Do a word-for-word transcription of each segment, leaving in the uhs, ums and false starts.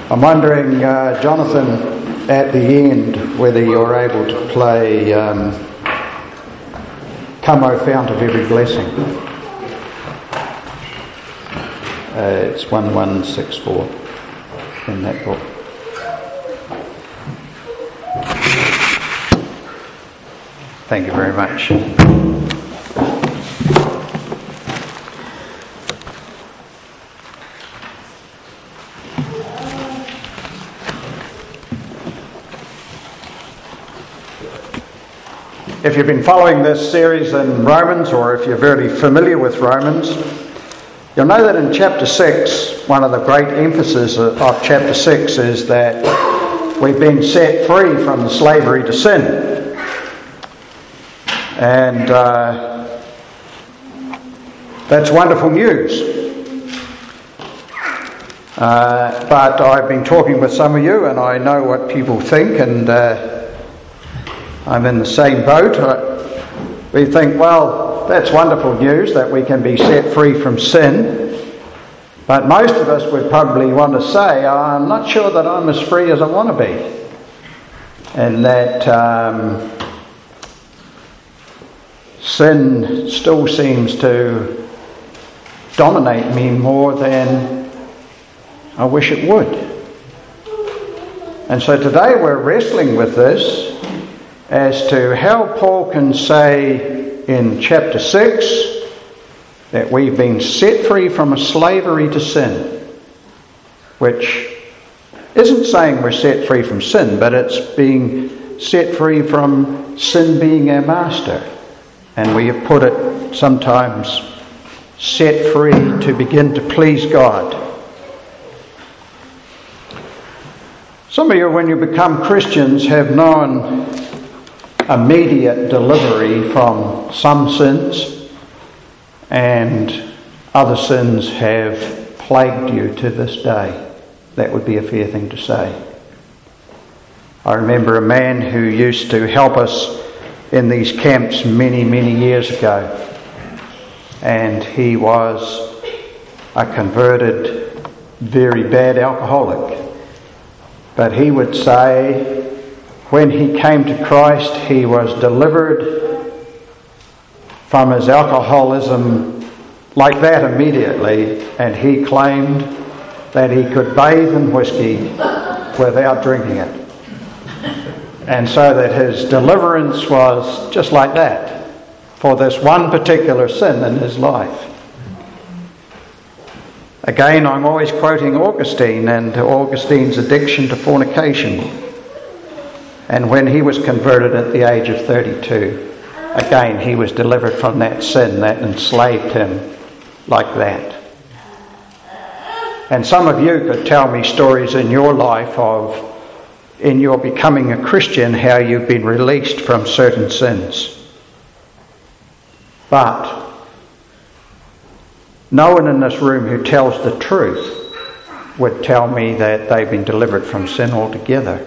I'm wondering, uh, Jonathan, at the end, whether you're able to play um, Come O Fount of Every Blessing. Uh, it's one one six four in that book. Thank you very much. If you've been following this series in Romans, or if you're very familiar with Romans, you'll know that in chapter six, one of the great emphases of chapter six is that we've been set free from slavery to sin. And uh, that's wonderful news. Uh, but I've been talking with some of you, and I know what people think, and uh, I'm in the same boat. We think, well, that's wonderful news that we can be set free from sin. But most of us would probably want to say, oh, I'm not sure that I'm as free as I want to be. And that um, sin still seems to dominate me more than I wish it would. And so today we're wrestling with this as to how Paul can say in chapter six that we've been set free from a slavery to sin, which isn't saying we're set free from sin, but it's being set free from sin being our master. And we have put it sometimes set free to begin to please God. Some of you, when you become Christians, have known immediate delivery from some sins, and other sins have plagued you to this day. That would be a fair thing to say. I remember a man who used to help us in these camps many, many years ago, and he was a converted, very bad alcoholic. But he would say, when he came to Christ, he was delivered from his alcoholism like that immediately, and he claimed that he could bathe in whiskey without drinking it. And so that his deliverance was just like that for this one particular sin in his life. Again, I'm always quoting Augustine and Augustine's addiction to fornication. And when he was converted at the age of thirty-two, again, he was delivered from that sin that enslaved him like that. And some of you could tell me stories in your life of, in your becoming a Christian, how you've been released from certain sins. But no one in this room who tells the truth would tell me that they've been delivered from sin altogether.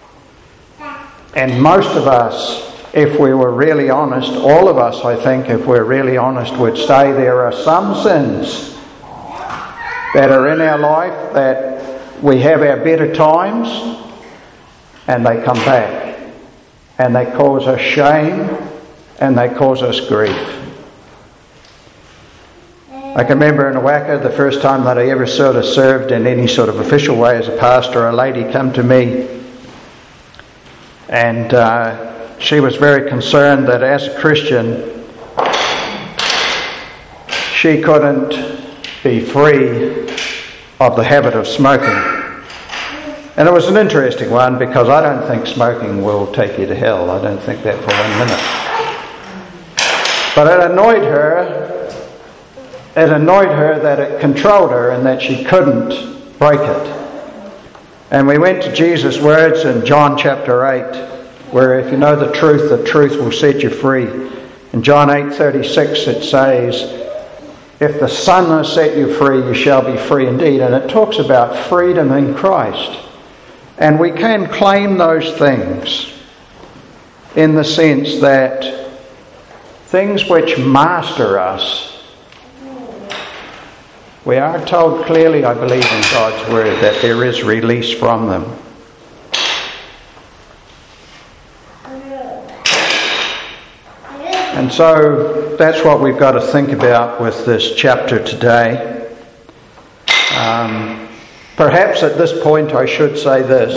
And most of us, if we were really honest, all of us, I think, if we're really honest, would say there are some sins that are in our life that we have our better times and they come back and they cause us shame and they cause us grief. I can remember in Awaka, the first time that I ever sort of served in any sort of official way as a pastor, a lady came to me. And uh, she was very concerned that as a Christian, she couldn't be free of the habit of smoking. And it was an interesting one, because I don't think smoking will take you to hell. I don't think that for one minute. But it annoyed her. It annoyed her that it controlled her and that she couldn't break it. And we went to Jesus' words in John chapter eight, where if you know the truth, the truth will set you free. In John eight thirty-six it says, if the Son has set you free, you shall be free indeed. And it talks about freedom in Christ. And we can claim those things in the sense that things which master us, We are told clearly, I believe, in God's Word that there is release from them. And so that's what we've got to think about with this chapter today. Um, perhaps at this point I should say this.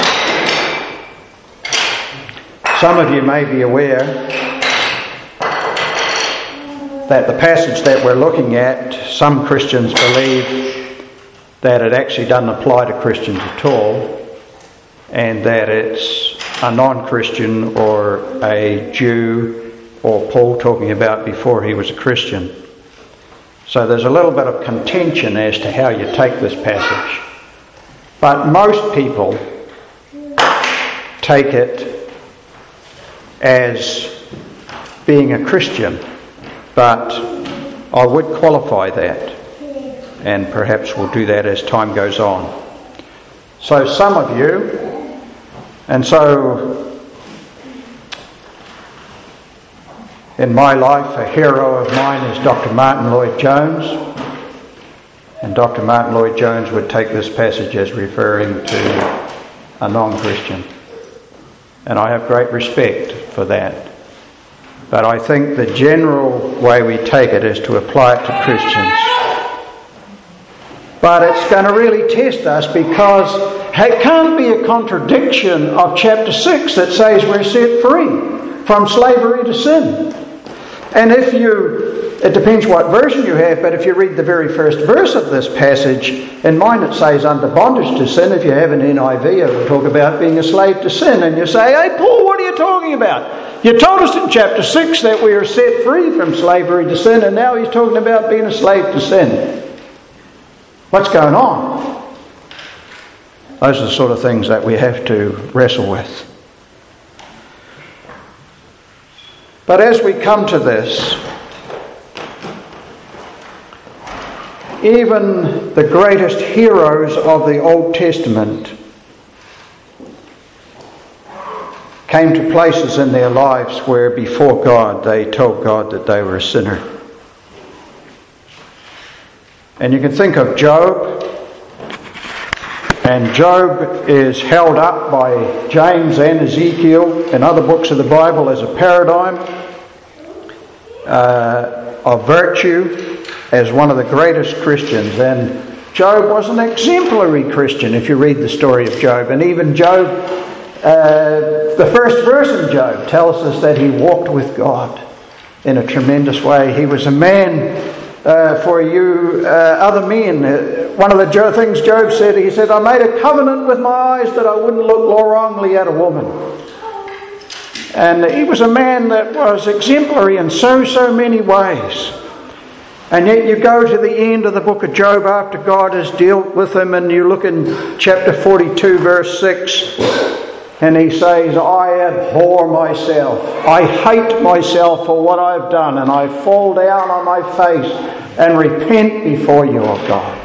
Some of you may be aware that the passage that we're looking at, some Christians believe that it actually doesn't apply to Christians at all, and that it's a non-Christian or a Jew or Paul talking about before he was a Christian. So there's a little bit of contention as to how you take this passage. But most people take it as being a Christian. But I would qualify that, and perhaps we'll do that as time goes on. So some of you, and so in my life a hero of mine is Doctor Martin Lloyd-Jones, and Doctor Martin Lloyd-Jones would take this passage as referring to a non-Christian, and I have great respect for that. But I think the general way we take it is to apply it to Christians. But it's going to really test us, because it can't be a contradiction of chapter six that says we're set free from slavery to sin. And if you, it depends what version you have, but if you read the very first verse of this passage, in mine it says under bondage to sin. If you have an N I V, it will talk about being a slave to sin. And you say, hey Paul, what are you talking about? You told us in chapter six that we are set free from slavery to sin, and now he's talking about being a slave to sin. What's going on? Those are the sort of things that we have to wrestle with. But as we come to this, even the greatest heroes of the Old Testament came to places in their lives where before God they told God that they were a sinner. And you can think of Job, and Job is held up by James and Ezekiel and other books of the Bible as a paradigm uh, of virtue, as one of the greatest Christians. And Job was an exemplary Christian if you read the story of Job. And even Job, uh, the first verse in Job tells us that he walked with God in a tremendous way. He was a man uh, for you uh, other men. Uh, one of the jo- things Job said, he said, I made a covenant with my eyes that I wouldn't look wrongly at a woman. And he was a man that was exemplary in so, so many ways. And yet you go to the end of the book of Job after God has dealt with him, and you look in chapter forty-two verse six, and he says, I abhor myself. I hate myself for what I've done, and I fall down on my face and repent before you, O God.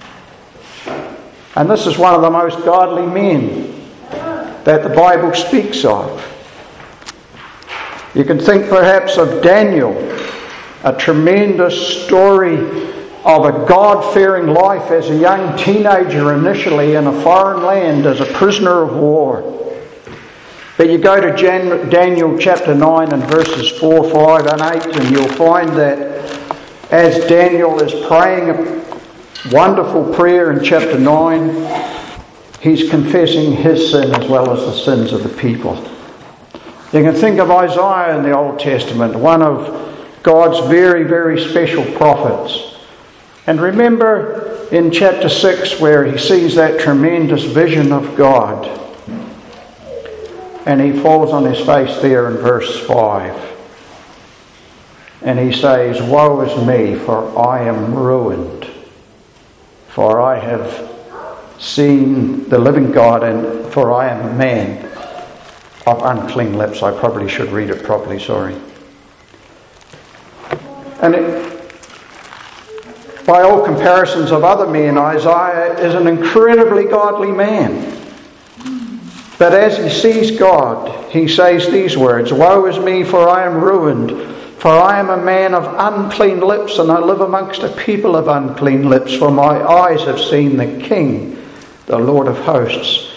And this is one of the most godly men that the Bible speaks of. You can think perhaps of Daniel, a tremendous story of a God-fearing life as a young teenager initially in a foreign land as a prisoner of war. But you go to Jan- Daniel chapter nine and verses four, five and eight, and you'll find that as Daniel is praying a wonderful prayer in chapter nine, he's confessing his sin as well as the sins of the people. You can think of Isaiah in the Old Testament, one of God's very, very special prophets. And remember in chapter six where he sees that tremendous vision of God. And he falls on his face there in verse five. And he says, woe is me, for I am ruined. For I have seen the living God, and for I am a man of unclean lips. I probably should read it properly, sorry. And it, by all comparisons of other men, Isaiah is an incredibly godly man. But as he sees God, he says these words, woe is me, for I am ruined, For I am a man of unclean lips, and I live amongst a people of unclean lips, for my eyes have seen the King, the Lord of hosts.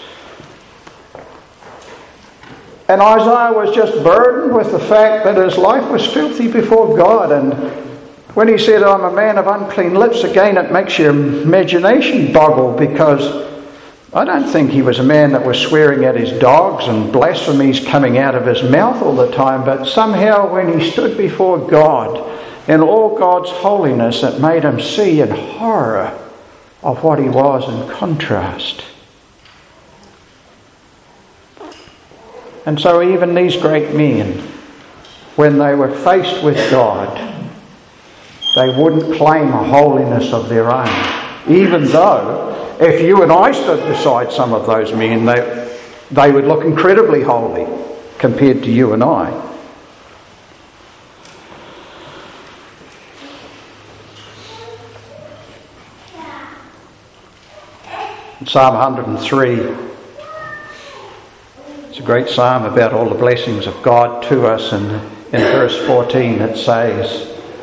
And Isaiah was just burdened with the fact that his life was filthy before God. And when he said, I'm a man of unclean lips, again it makes your imagination boggle, because I don't think he was a man that was swearing at his dogs and blasphemies coming out of his mouth all the time. But somehow when he stood before God in all God's holiness, it made him see in horror of what he was in contrast. And so even these great men, when they were faced with God, they wouldn't claim a holiness of their own. Even though, if you and I stood beside some of those men, they, they would look incredibly holy compared to you and I. In Psalm one hundred three, it's a great psalm about all the blessings of God to us, and in verse fourteen it says,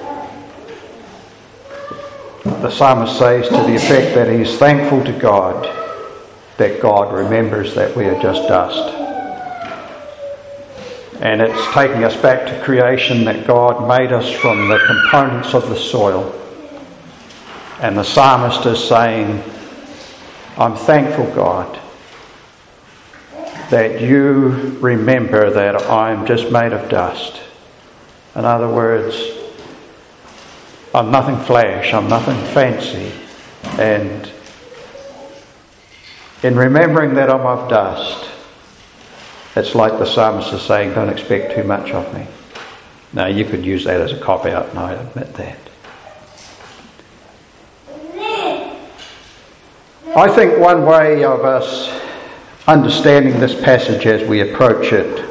the psalmist says to the effect that he's thankful to God that God remembers that we are just dust. And it's taking us back to creation, that God made us from the components of the soil. And the psalmist is saying, I'm thankful, God, that you remember that I'm just made of dust. In other words, I'm nothing flash, I'm nothing fancy. And in remembering that I'm of dust, it's like the psalmist is saying, don't expect too much of me. Now, you could use that as a cop-out, and I admit that. I think one way of us understanding this passage as we approach it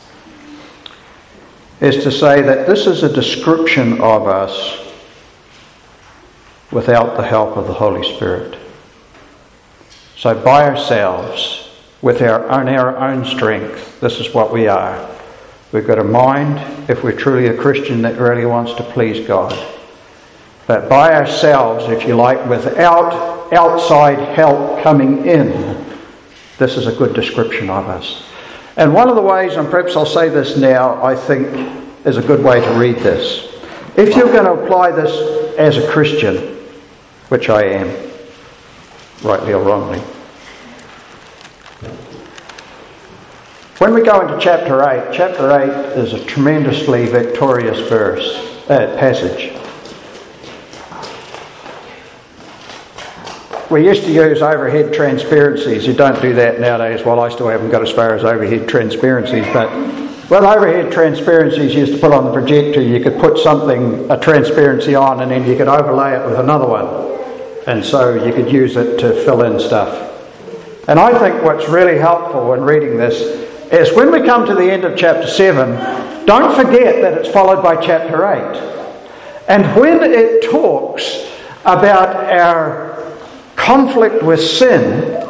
is to say that this is a description of us without the help of the Holy Spirit. So by ourselves, with our own, our own strength, this is what we are. We've got a mind, if we're truly a Christian, that really wants to please God. But by ourselves, if you like, without outside help coming in, this is a good description of us. And one of the ways, and perhaps I'll say this now, I think is a good way to read this. If you're going to apply this as a Christian, which I am, rightly or wrongly. When we go into chapter eight, chapter eight is a tremendously victorious verse, uh, passage. We used to use overhead transparencies. You don't do that nowadays. Well, I still haven't got as far as overhead transparencies, but with overhead transparencies you used to put on the projector, you could put something, a transparency on, and then you could overlay it with another one. And so you could use it to fill in stuff. And I think what's really helpful when reading this is when we come to the end of chapter seven, don't forget that it's followed by chapter eight. And when it talks about our conflict with sin,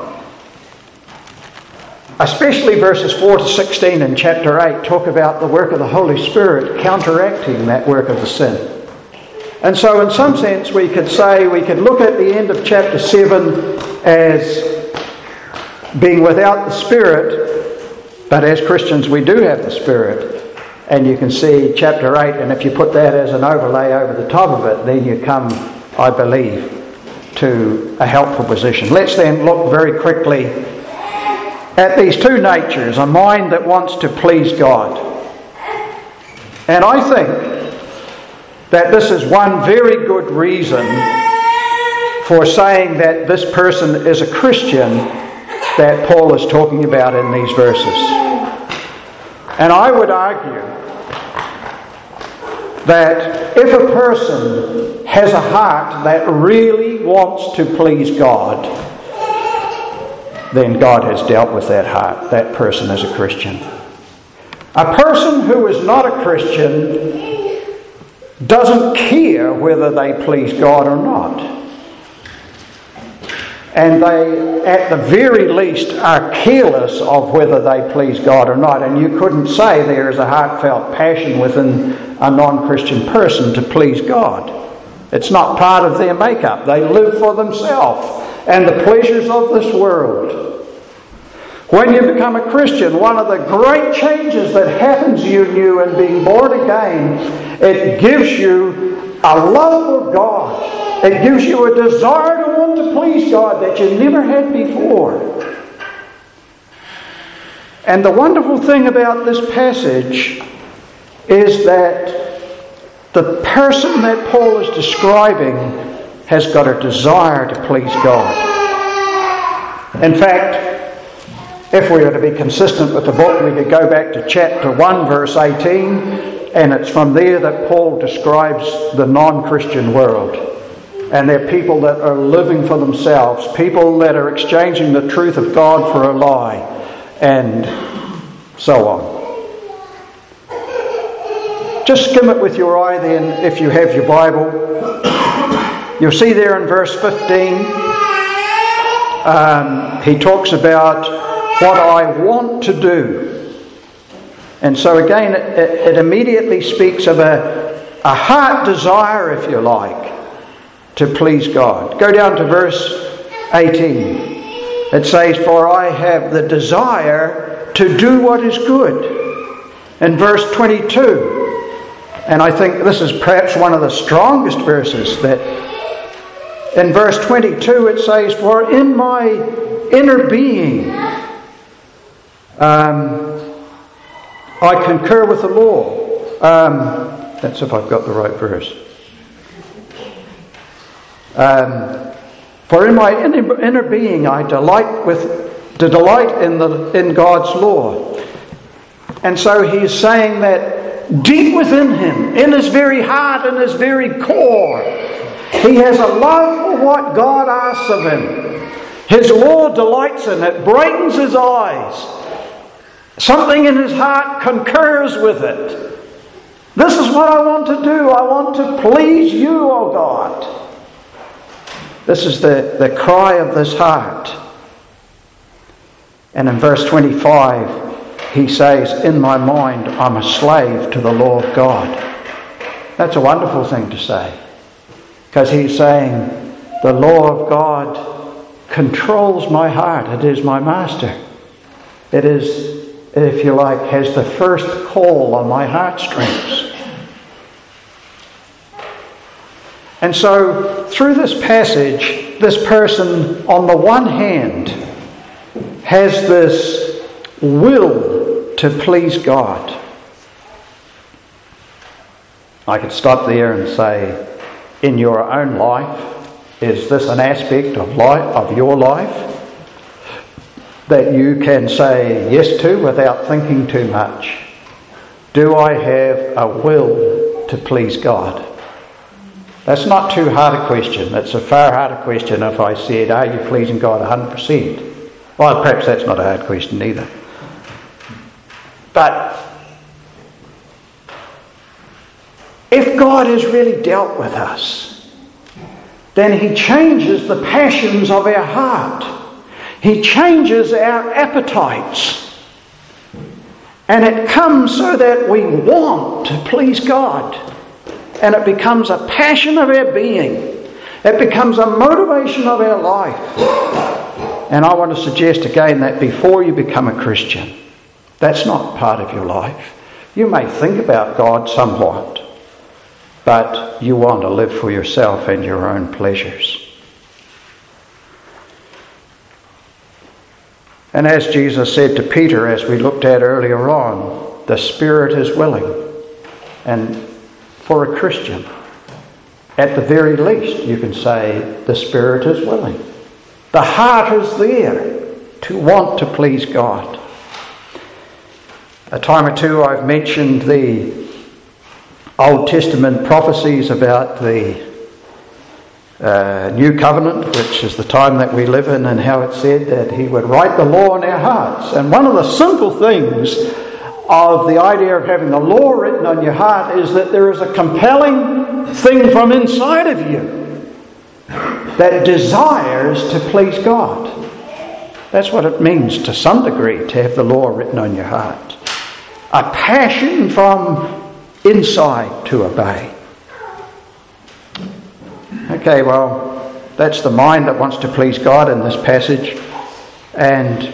especially verses four to sixteen in chapter eight talk about the work of the Holy Spirit counteracting that work of the sin. And so in some sense we could say, we could look at the end of chapter seven as being without the Spirit, but as Christians we do have the Spirit. And you can see chapter eight, and if you put that as an overlay over the top of it, then you come, I believe, to a helpful position. Let's then look very quickly at these two natures, a mind that wants to please God. And I think that this is one very good reason for saying that this person is a Christian that Paul is talking about in these verses. And I would argue that if a person has a heart that really wants to please God, then God has dealt with that heart. That person is a Christian. A person who is not a Christian doesn't care whether they please God or not. And they, at the very least, are careless of whether they please God or not. And you couldn't say there is a heartfelt passion within a non-Christian person to please God. It's not part of their makeup. They live for themselves and the pleasures of this world. When you become a Christian, one of the great changes that happens in you in being born again, it gives you a love for God. It gives you a desire to want to please God that you never had before. And the wonderful thing about this passage is that the person that Paul is describing has got a desire to please God. In fact, if we are to be consistent with the book, we could go back to chapter one, verse eighteen, and it's from there that Paul describes the non-Christian world. And they're people that are living for themselves, people that are exchanging the truth of God for a lie, and so on. Just skim it with your eye then, if you have your Bible. You'll see there in verse fifteen, um, he talks about what I want to do. And so again, it, it immediately speaks of a, a heart desire, if you like, to please God. Go down to verse eighteen. It says, for I have the desire to do what is good. In verse twenty-two, and I think this is perhaps one of the strongest verses, that in verse twenty-two it says, for in my inner being um, I concur with the law. Um, that's if I've got the right verse. Um, for in my inner, inner being I delight with to delight in the in God's law. And so he's saying that deep within him, in his very heart, in his very core, he has a love for what God asks of him. His law delights in it, brightens his eyes. Something in his heart concurs with it. This is what I want to do. I want to please you, O God. This is the, the cry of this heart. And in verse twenty-five, he says, in my mind, I'm a slave to the law of God. That's a wonderful thing to say. Because he's saying, the law of God controls my heart. It is my master. It is, if you like, has the first call on my heartstrings. And so, through this passage, this person, on the one hand, has this will to please God. I could stop there and say, in your own life, is this an aspect of life, of your life, that you can say yes to without thinking too much? Do I have a will to please God? That's not too hard a question. It's a far harder question if I said, are you pleasing God one hundred percent? Well, perhaps that's not a hard question either. But if God has really dealt with us, then He changes the passions of our heart. He changes our appetites. And it comes so that we want to please God. And it becomes a passion of our being. It becomes a motivation of our life. And I want to suggest again that before you become a Christian, that's not part of your life. You may think about God somewhat, but you want to live for yourself and your own pleasures. And as Jesus said to Peter, as we looked at earlier on, the spirit is willing. And for a Christian, at the very least, you can say the spirit is willing. The heart is there to want to please God. A time or two I've mentioned the Old Testament prophecies about the uh, New Covenant, which is the time that we live in, and how it said that He would write the law in our hearts. And one of the simple things of the idea of having the law written on your heart is that there is a compelling thing from inside of you that desires to please God. That's what it means to some degree to have the law written on your heart. A passion from inside to obey. Okay, well, that's the mind that wants to please God in this passage. And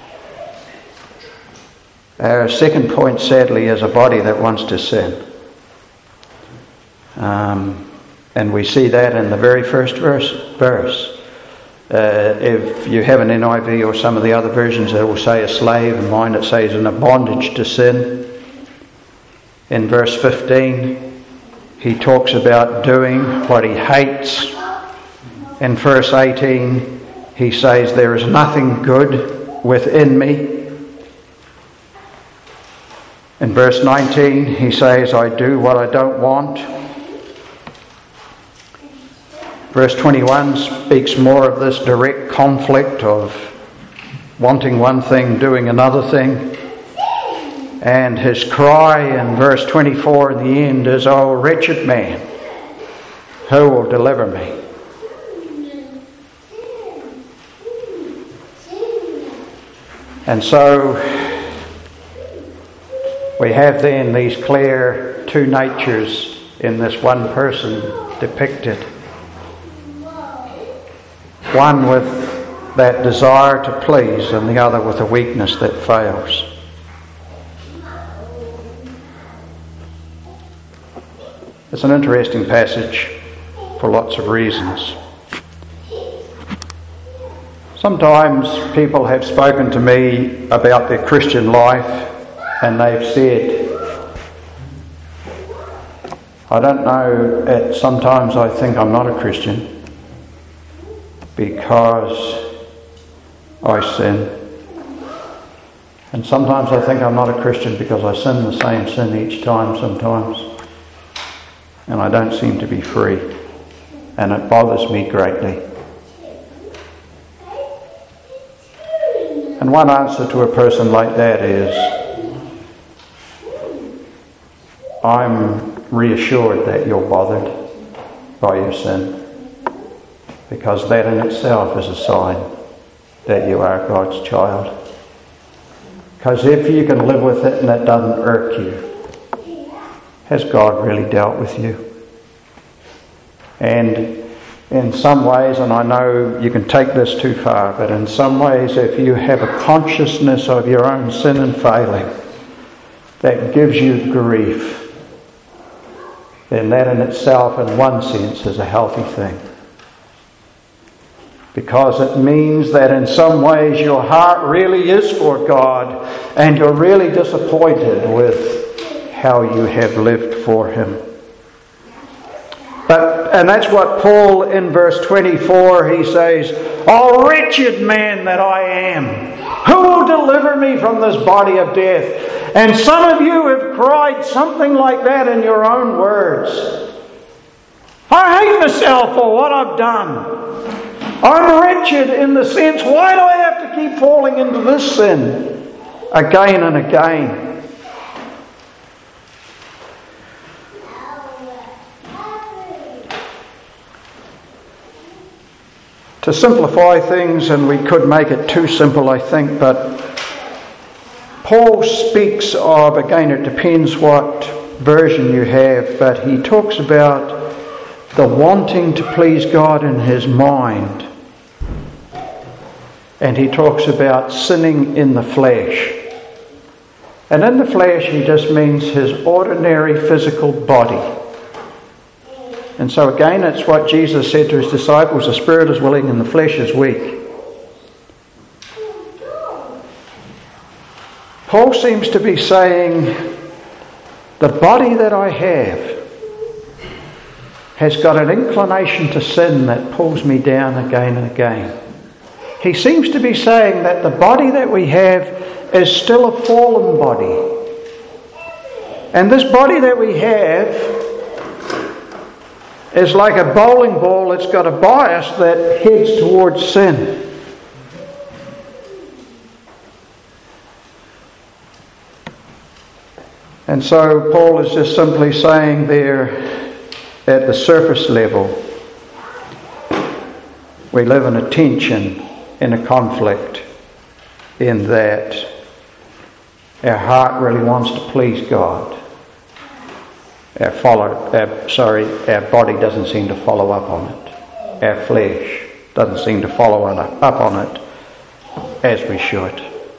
our second point, sadly, is a body that wants to sin. Um, and we see that in the very first verse. verse. Uh, if you have an N I V or some of the other versions, it will say a slave. In mine it says in a bondage to sin. In verse fifteen, he talks about doing what he hates. In verse eighteen, he says there is nothing good within me. In verse nineteen, he says I do what I don't want. Verse twenty-one speaks more of this direct conflict of wanting one thing, doing another thing. And his cry in verse twenty-four in the end is, "Oh, wretched man, who will deliver me?" And so we have then these clear two natures in this one person depicted. One with that desire to please and the other with a weakness that fails. It's an interesting passage for lots of reasons. Sometimes people have spoken to me about their Christian life and they've said, I don't know, at sometimes I think I'm not a Christian because I sin. And sometimes I think I'm not a Christian because I sin the same sin each time sometimes. And I don't seem to be free. And it bothers me greatly. And one answer to a person like that is, I'm reassured that you're bothered by your sin. Because that in itself is a sign that you are God's child. Because if you can live with it and it doesn't irk you, has God really dealt with you? And in some ways, and I know you can take this too far, but in some ways if you have a consciousness of your own sin and failing that gives you grief, then that in itself in one sense is a healthy thing. Because it means that in some ways your heart really is for God and you're really disappointed with how you have lived for Him. But, and that's what Paul in verse twenty-four, he says, "Oh, wretched man that I am, who will deliver me from this body of death?" And some of you have cried something like that in your own words. I hate myself for what I've done. I'm wretched in the sense, why do I have to keep falling into this sin again and again? To simplify things, and we could make it too simple, I think, but Paul speaks of, again, it depends what version you have, but he talks about the wanting to please God in his mind. And he talks about sinning in the flesh. And in the flesh he just means his ordinary physical body. And so again, it's what Jesus said to his disciples, the spirit is willing and the flesh is weak. Paul seems to be saying, the body that I have has got an inclination to sin that pulls me down again and again. He seems to be saying that the body that we have is still a fallen body. And this body that we have is like a bowling ball. It's got a bias that heads towards sin. And so Paul is just simply saying there at the surface level, we live in a tension, in a conflict, in that our heart really wants to please God. our follow, our, sorry, our body doesn't seem to follow up on it. Our flesh doesn't seem to follow up on it as we should.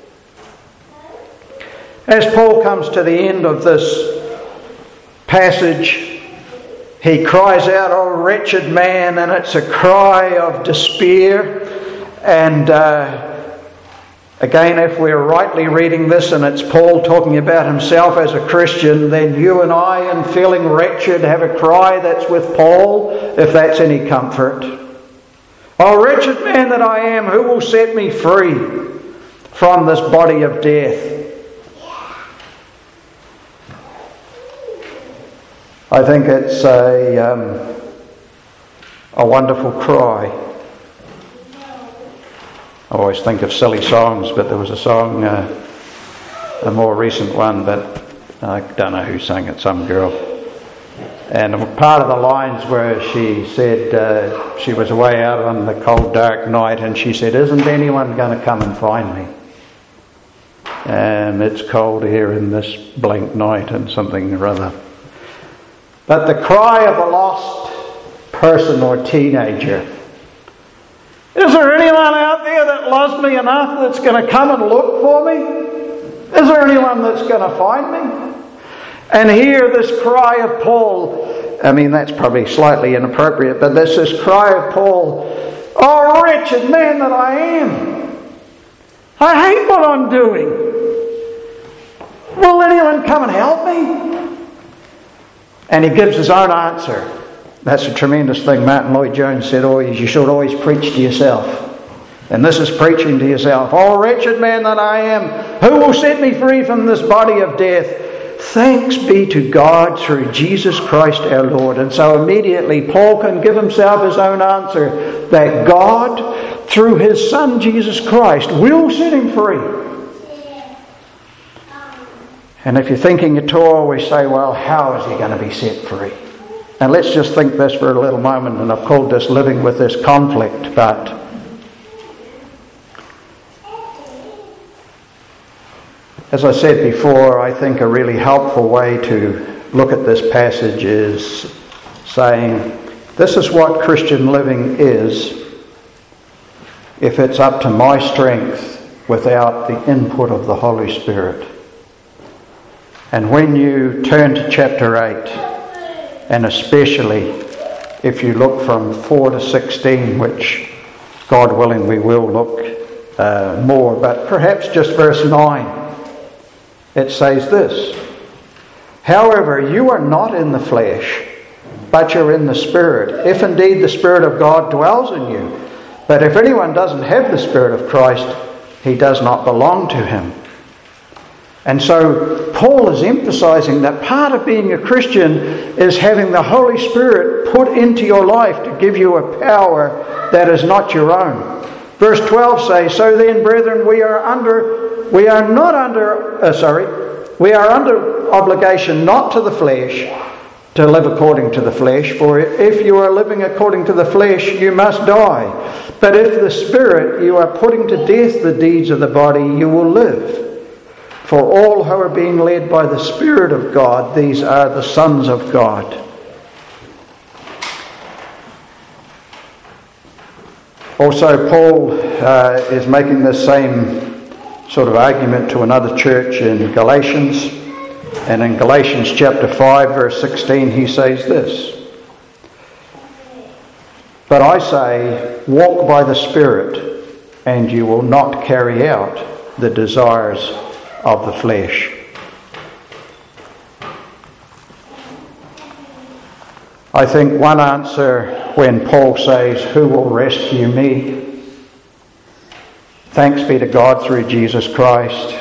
As Paul comes to the end of this passage, he cries out, "O wretched man," and it's a cry of despair. And uh, again, if we're rightly reading this and it's Paul talking about himself as a Christian, then you and I, in feeling wretched, have a cry that's with Paul, if that's any comfort. "O wretched man that I am, who will set me free from this body of death?" I think it's a, um, a wonderful cry. I always think of silly songs, but there was a song, uh, a more recent one, but I don't know who sang it, some girl. And part of the lines where she said uh, she was away out on the cold dark night and she said, "Isn't anyone going to come and find me? And it's cold here in this blank night," and something or other. But the cry of a lost person or teenager, "Is there anyone out there that loves me enough that's going to come and look for me? Is there anyone that's going to find me?" And here this cry of Paul, I mean that's probably slightly inappropriate, but there's this cry of Paul, "Oh wretched man that I am, I hate what I'm doing. Will anyone come and help me?" And he gives his own answer. That's a tremendous thing. Martin Lloyd-Jones said always, you should always preach to yourself. And this is preaching to yourself. "Oh wretched man that I am, who will set me free from this body of death? Thanks be to God through Jesus Christ our Lord." And so immediately Paul can give himself his own answer, that God, through his Son Jesus Christ, will set him free. And if you're thinking at all, we say, well, how is he going to be set free? And let's just think this for a little moment, and I've called this living with this conflict, but as I said before, I think a really helpful way to look at this passage is saying, this is what Christian living is if it's up to my strength without the input of the Holy Spirit. And when you turn to chapter eight, and especially if you look from four to sixteen, which God willing we will look uh, more, but perhaps just verse nine, it says this: "However, you are not in the flesh, but you're in the Spirit, if indeed the Spirit of God dwells in you. But if anyone doesn't have the Spirit of Christ, he does not belong to him." And so Paul is emphasizing that part of being a Christian is having the Holy Spirit put into your life to give you a power that is not your own. Verse twelve says, "So then, brethren, we are under, we are not under, uh, sorry, we are under obligation not to the flesh to live according to the flesh. For if you are living according to the flesh, you must die. But if the Spirit, you are putting to death the deeds of the body, you will live. For all who are being led by the Spirit of God, these are the sons of God." Also, Paul uh, is making the same sort of argument to another church in Galatians. And in Galatians chapter five, verse sixteen, he says this: "But I say, walk by the Spirit, and you will not carry out the desires of the flesh." I think one answer when Paul says, "Who will rescue me? Thanks be to God through Jesus Christ."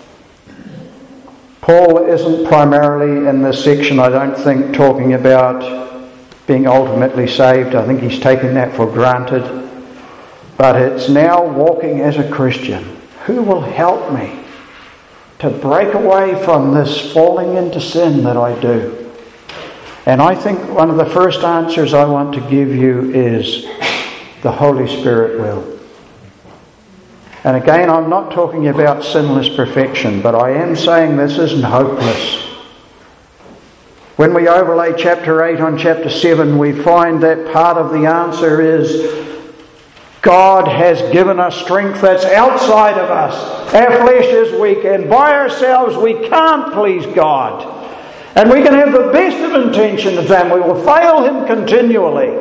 Paul isn't primarily in this section, I don't think, talking about being ultimately saved. I think he's taken that for granted. But it's now walking as a Christian. Who will help me to break away from this falling into sin that I do? And I think one of the first answers I want to give you is the Holy Spirit will. And again, I'm not talking about sinless perfection, but I am saying this isn't hopeless. When we overlay chapter eight on chapter seven, we find that part of the answer is God has given us strength that's outside of us. Our flesh is weak, and by ourselves we can't please God. And we can have the best of intentions and we will fail Him continually.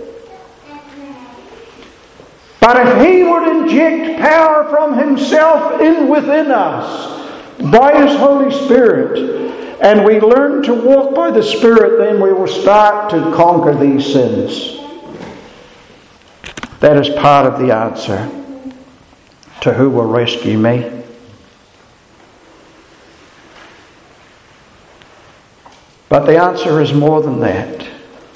But if He would inject power from Himself in within us by His Holy Spirit, and we learn to walk by the Spirit, then we will start to conquer these sins. That is part of the answer to who will rescue me. But the answer is more than that.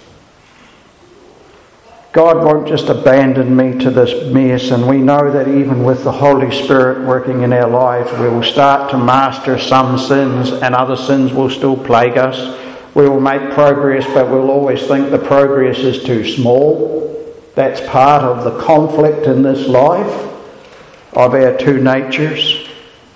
God won't just abandon me to this mess, and we know that even with the Holy Spirit working in our lives, we will start to master some sins and other sins will still plague us. We will make progress, but we'll always think the progress is too small. That's part of the conflict in this life of our two natures.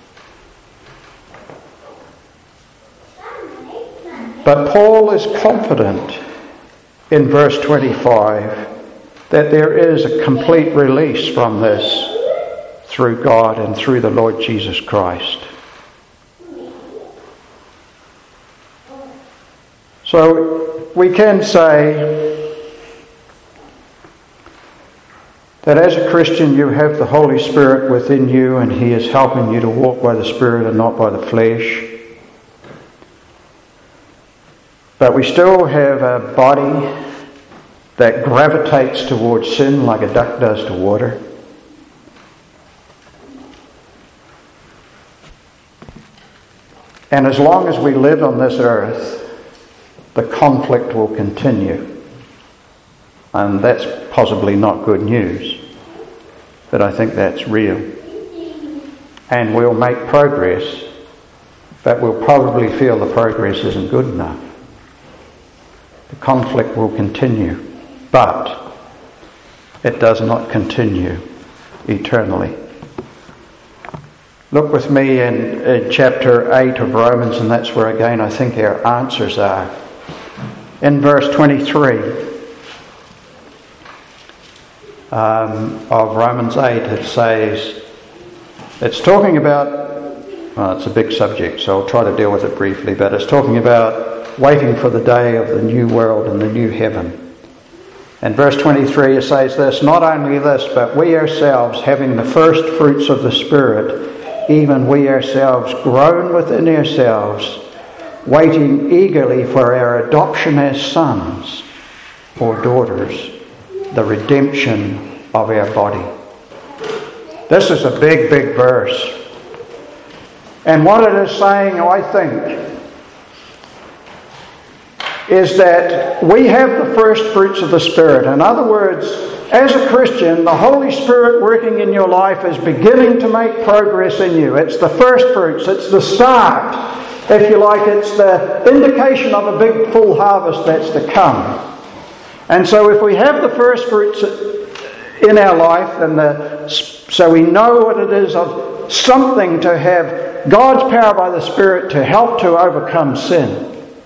But Paul is confident in verse twenty-five that there is a complete release from this through God and through the Lord Jesus Christ. So we can say that as a Christian you have the Holy Spirit within you and He is helping you to walk by the Spirit and not by the flesh. But we still have a body that gravitates towards sin like a duck does to water. And as long as we live on this earth, the conflict will continue. And that's possibly not good news, but I think that's real. And we'll make progress, but we'll probably feel the progress isn't good enough. The conflict will continue, but it does not continue eternally. Look with me in, in chapter eight of Romans, and that's where again I think our answers are. In verse twenty-three um, of Romans eight, it says, it's talking about, well, it's a big subject, so I'll try to deal with it briefly, but it's talking about waiting for the day of the new world and the new heaven. In verse twenty-three it says this, not only this, but we ourselves, having the first fruits of the Spirit, even we ourselves groan within ourselves, waiting eagerly for our adoption as sons or daughters, the redemption of our body. This is a big, big verse. And what it is saying, I think, is that we have the first fruits of the Spirit. In other words, as a Christian, the Holy Spirit working in your life is beginning to make progress in you. It's the first fruits. It's the start. If you like, it's the indication of a big full harvest that's to come. And so if we have the first fruits in our life, and the, so we know what it is of something to have God's power by the Spirit to help to overcome sin.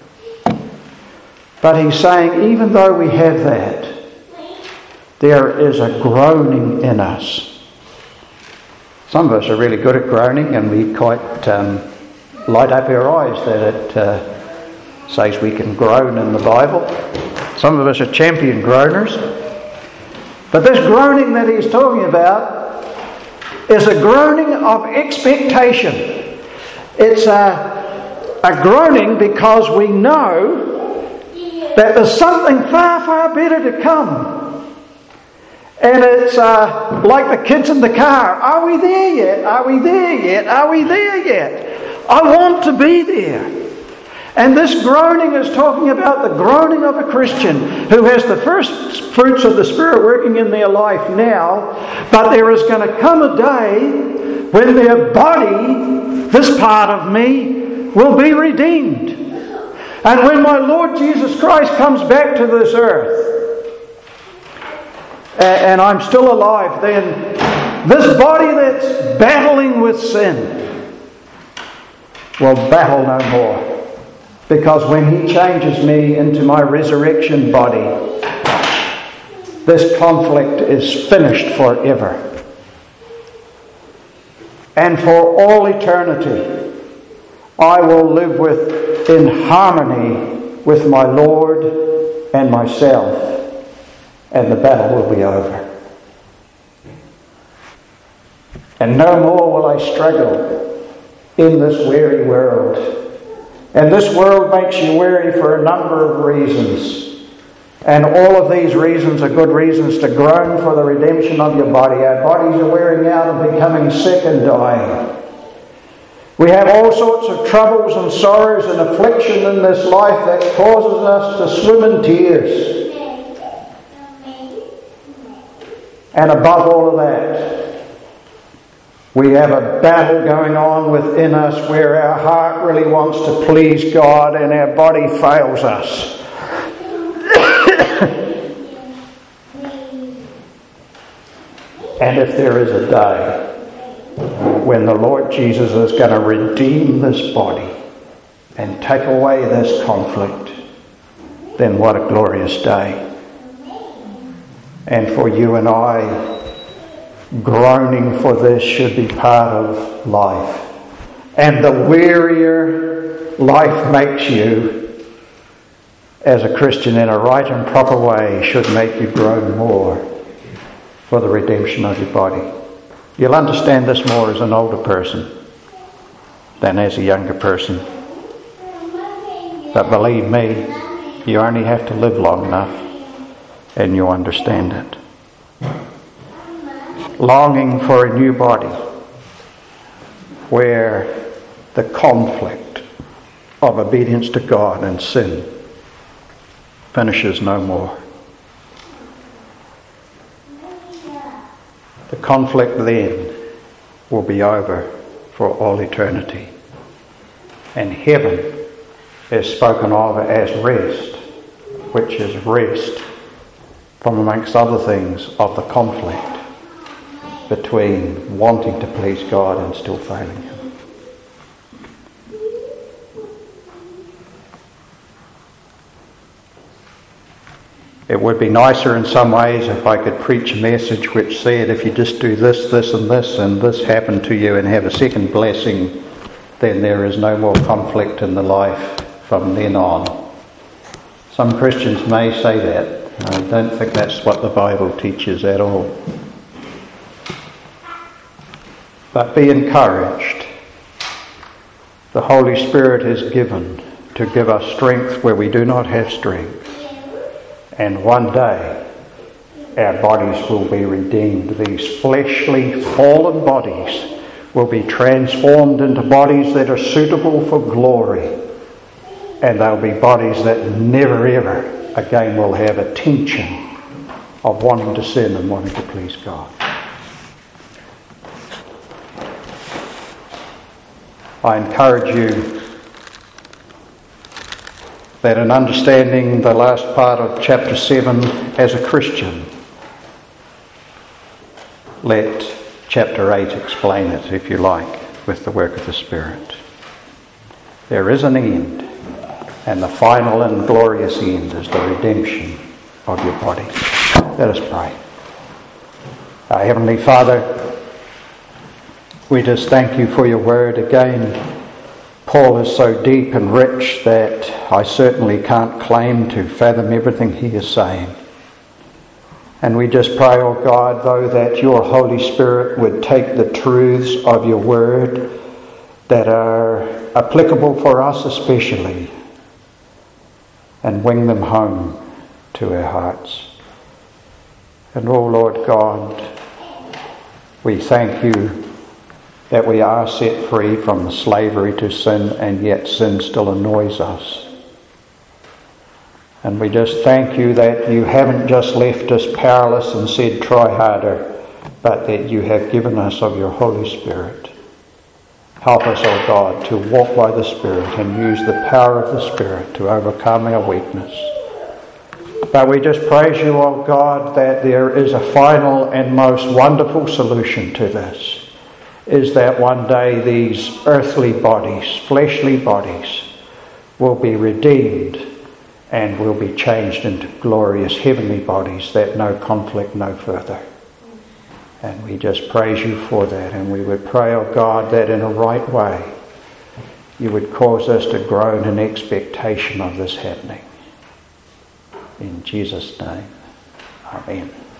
But he's saying, even though we have that, there is a groaning in us. Some of us are really good at groaning, and we quite um, light up our eyes that it uh, says we can groan in the Bible. Some of us are champion groaners. But this groaning that he's talking about is a groaning of expectation. It's a, a groaning because we know that there's something far, far better to come. And it's uh, like the kids in the car. Are we there yet? Are we there yet? Are we there yet? I want to be there. And this groaning is talking about the groaning of a Christian who has the first fruits of the Spirit working in their life now, but there is going to come a day when their body, this part of me, will be redeemed. And when my Lord Jesus Christ comes back to this earth, and I'm still alive, then this body that's battling with sin will battle no more. Because when He changes me into my resurrection body, this conflict is finished forever. And for all eternity, I will live with in harmony with my Lord and myself, and the battle will be over. And no more will I struggle in this weary world. And this world makes you weary for a number of reasons. And all of these reasons are good reasons to groan for the redemption of your body. Our bodies are wearing out and becoming sick and dying. We have all sorts of troubles and sorrows and affliction in this life that causes us to swim in tears. And above all of that, we have a battle going on within us where our heart really wants to please God and our body fails us. And if there is a day when the Lord Jesus is going to redeem this body and take away this conflict, then what a glorious day. And for you and I, groaning for this should be part of life. And the wearier life makes you as a Christian in a right and proper way should make you groan more for the redemption of your body. You'll understand this more as an older person than as a younger person. But believe me, you only have to live long enough and you'll understand it. Longing for a new body where the conflict of obedience to God and sin finishes no more. The conflict then will be over for all eternity. And heaven is spoken of as rest, which is rest from amongst other things of the conflict between wanting to please God and still failing Him. It would be nicer in some ways if I could preach a message which said if you just do this, this and this and this happen to you and have a second blessing, then there is no more conflict in the life from then on. Some Christians may say that. I don't think that's what the Bible teaches at all. But be encouraged. The Holy Spirit is given to give us strength where we do not have strength. And one day our bodies will be redeemed. These fleshly, fallen bodies will be transformed into bodies that are suitable for glory. And they'll be bodies that never ever again will have a tension of wanting to sin and wanting to please God. I encourage you that in understanding the last part of chapter seven as a Christian, let chapter eight explain it, if you like, with the work of the Spirit. There is an end, and the final and glorious end is the redemption of your body. Let us pray. Our Heavenly Father, we just thank you for your word again. Paul is so deep and rich that I certainly can't claim to fathom everything he is saying. And we just pray, oh God, though, that your Holy Spirit would take the truths of your word that are applicable for us especially and wing them home to our hearts. And oh Lord God, we thank you that we are set free from the slavery to sin, and yet sin still annoys us. And we just thank you that you haven't just left us powerless and said try harder, but that you have given us of your Holy Spirit. Help us, O God, to walk by the Spirit and use the power of the Spirit to overcome our weakness. But we just praise you, O God, that there is a final and most wonderful solution to this. Is that one day these earthly bodies, fleshly bodies, will be redeemed and will be changed into glorious heavenly bodies, that no conflict, no further. And we just praise you for that. And we would pray, oh God, that in a right way you would cause us to grow in an expectation of this happening. In Jesus' name, amen.